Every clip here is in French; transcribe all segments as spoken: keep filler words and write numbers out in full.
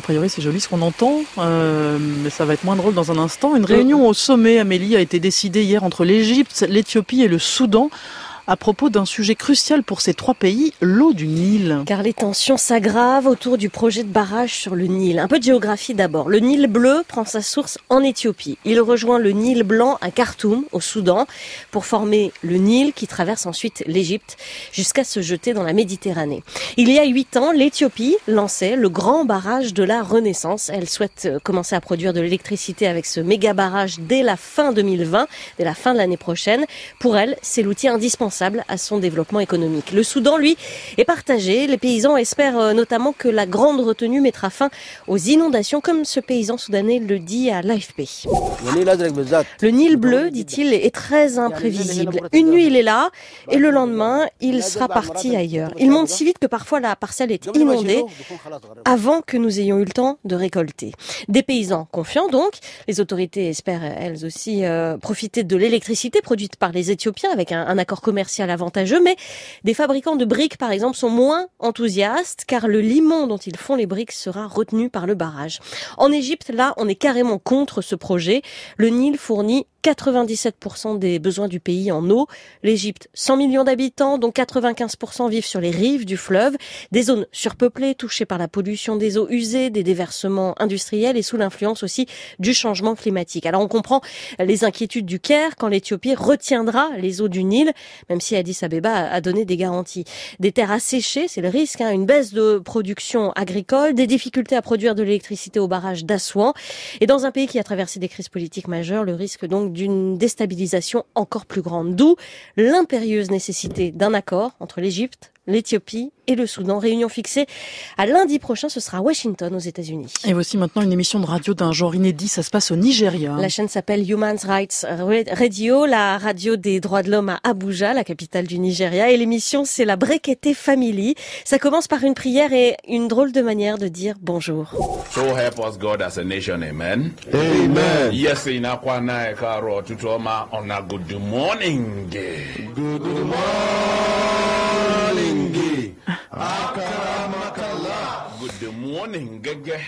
priori, c'est joli ce qu'on entend, euh, mais ça va être moins drôle dans un instant. Une réunion au sommet, Amélie, a été décidée hier entre l'Égypte, l'Éthiopie et le Soudan à propos d'un sujet crucial pour ces trois pays, l'eau du Nil. Car les tensions s'aggravent autour du projet de barrage sur le Nil. Un peu de géographie d'abord. Le Nil bleu prend sa source en Éthiopie. Il rejoint le Nil blanc à Khartoum, au Soudan, pour former le Nil qui traverse ensuite l'Égypte jusqu'à se jeter dans la Méditerranée. Il y a huit ans, l'Éthiopie lançait le grand barrage de la Renaissance. Elle souhaite commencer à produire de l'électricité avec ce méga barrage dès la fin deux mille vingt, dès la fin de l'année prochaine. Pour elle, c'est l'outil indispensable à son développement économique. Le Soudan, lui, est partagé. Les paysans espèrent notamment que la grande retenue mettra fin aux inondations, comme ce paysan soudanais le dit à l'A F P. Le Nil bleu, dit-il, est très imprévisible. Une nuit, il est là, et le lendemain, il sera parti ailleurs. Il monte si vite que parfois la parcelle est inondée avant que nous ayons eu le temps de récolter. Des paysans confiants, donc. Les autorités espèrent, elles aussi, euh, profiter de l'électricité produite par les Éthiopiens avec un, un accord commercial avantageux, mais des fabricants de briques, par exemple, sont moins enthousiastes car le limon dont ils font les briques sera retenu par le barrage. En Égypte, là, on est carrément contre ce projet. Le Nil fournit quatre-vingt-dix-sept pour cent des besoins du pays en eau. L'Égypte, cent millions d'habitants, dont quatre-vingt-quinze pour cent vivent sur les rives du fleuve. Des zones surpeuplées, touchées par la pollution des eaux usées, des déversements industriels et sous l'influence aussi du changement climatique. Alors on comprend les inquiétudes du Caire quand l'Éthiopie retiendra les eaux du Nil, même si Addis Abeba a donné des garanties. Des terres asséchées, c'est le risque, hein, une baisse de production agricole, des difficultés à produire de l'électricité au barrage d'Assouan. Et dans un pays qui a traversé des crises politiques majeures, le risque donc d'une déstabilisation encore plus grande. D'où l'impérieuse nécessité d'un accord entre l'Égypte, l'Éthiopie et le Soudan. Réunion fixée à lundi prochain, ce sera à Washington, aux États-Unis. Et voici maintenant une émission de radio d'un genre inédit, ça se passe au Nigeria. La chaîne s'appelle Human Rights Radio, la radio des droits de l'homme à Abuja, la capitale du Nigeria. Et l'émission, c'est la Brekete Family. Ça commence par une prière et une drôle de manière de dire bonjour. So help us God as a nation, amen. Amen. Yes, inakwa na ekaro tutoma on a good morning. Good morning. Good morning.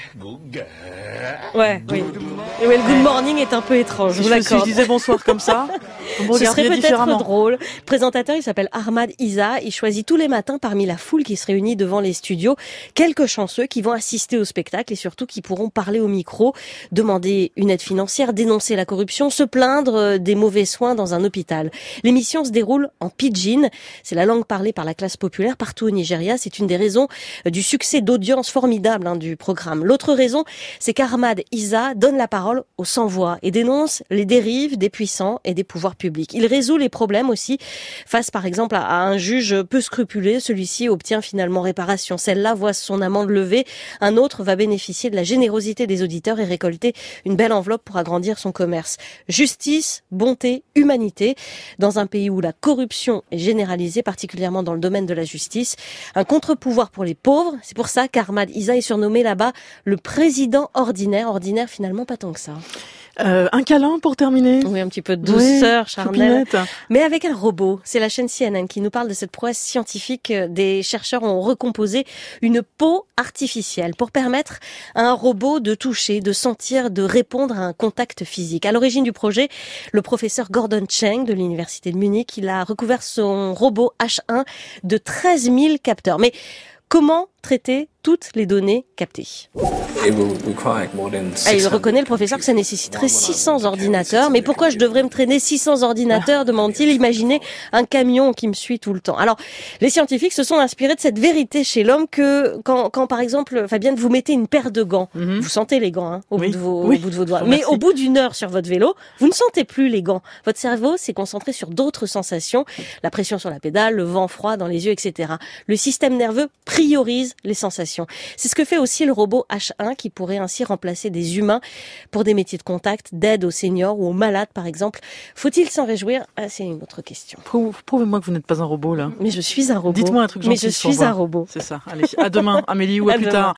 Ouais, oui. Et ouais, le good morning est un peu étrange, je vous l'accorde. Si je disais bonsoir comme ça, vous me ce serait regardiez peut-être drôle. Le présentateur, il s'appelle Ahmad Isa. Il choisit tous les matins parmi la foule qui se réunit devant les studios quelques chanceux qui vont assister au spectacle et surtout qui pourront parler au micro, demander une aide financière, dénoncer la corruption, se plaindre des mauvais soins dans un hôpital. L'émission se déroule en pidgin. C'est la langue parlée par la classe populaire partout au Nigeria. C'est une des raisons du succès d'audience formidable hein, du programme. L'autre raison, c'est qu'Ahmad Isa donne la parole aux sans-voix et dénonce les dérives des puissants et des pouvoirs publics. Il résout les problèmes aussi face par exemple à un juge peu scrupuleux. Celui-ci obtient finalement réparation. Celle-là voit son amende levée. Un autre va bénéficier de la générosité des auditeurs et récolter une belle enveloppe pour agrandir son commerce. Justice, bonté, humanité. Dans un pays où la corruption est généralisée, particulièrement dans le domaine de la justice. Un contre-pouvoir pour les pauvres. C'est pour ça qu'Ahmad Isa est surnommé là-bas le président ordinaire. Ordinaire finalement pas tant que ça. Euh, un câlin pour terminer. Oui, un petit peu de douceur, oui, charnelle. Choupinette. Mais avec un robot. C'est la chaîne C N N qui nous parle de cette prouesse scientifique. Des chercheurs ont recomposé une peau artificielle pour permettre à un robot de toucher, de sentir, de répondre à un contact physique. À l'origine du projet, le professeur Gordon Cheng de l'université de Munich, il a recouvert son robot H un de treize mille capteurs. Mais comment traiter toutes les données captées? Ah, il reconnaît, le professeur, que ça nécessiterait six cents ordinateurs. Mais pourquoi je devrais me traîner six cents ordinateurs, demande-t-il. Imaginez un camion qui me suit tout le temps. Alors, les scientifiques se sont inspirés de cette vérité chez l'homme que quand, quand par exemple, Fabienne, vous mettez une paire de gants, mm-hmm. vous sentez les gants hein, au, oui. bout de vos, oui. au bout de vos doigts. Mais au bout d'une heure sur votre vélo, vous ne sentez plus les gants. Votre cerveau s'est concentré sur d'autres sensations, la pression sur la pédale, le vent froid dans les yeux, et cetera. Le système nerveux priorise les sensations. C'est ce que fait aussi le robot H un qui pourrait ainsi remplacer des humains pour des métiers de contact, d'aide aux seniors ou aux malades par exemple. Faut-il s'en réjouir? Ah, c'est une autre question. Prouvez-moi que vous n'êtes pas un robot là. Mais je suis un robot. Dites-moi un truc gentil. Mais je suis un robot. C'est ça. Allez, à demain Amélie ou à, à plus demain. tard.